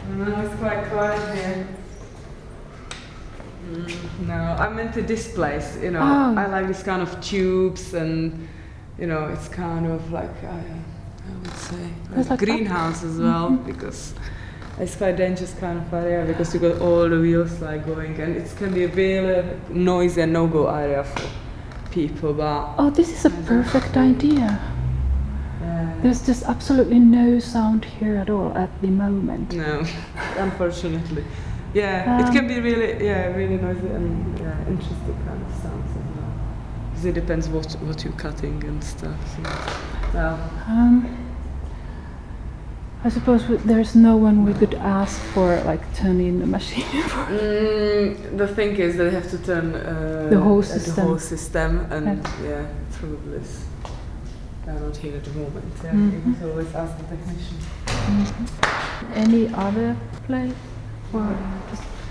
No, it's quite quiet here. No, I'm into this place, you know. Oh. I like this kind of tubes and, you know, it's kind of like, I would say, It's like greenhouse as well, because it's quite dangerous kind of area because you got all the wheels like going and it can be a really noisy and no-go area for people, but... Oh, this is a perfect idea. Yeah. There's just absolutely no sound here at all at the moment. No, unfortunately. Yeah, it can be really noisy and interesting kind of sounds as well. Because it depends what you're cutting and stuff. So. I suppose there's no one we could ask for, like, turning the machine for. The thing is they have to turn The whole system. And probably they're not here at the moment. Yeah, you can always ask the technician. Any other place? Or just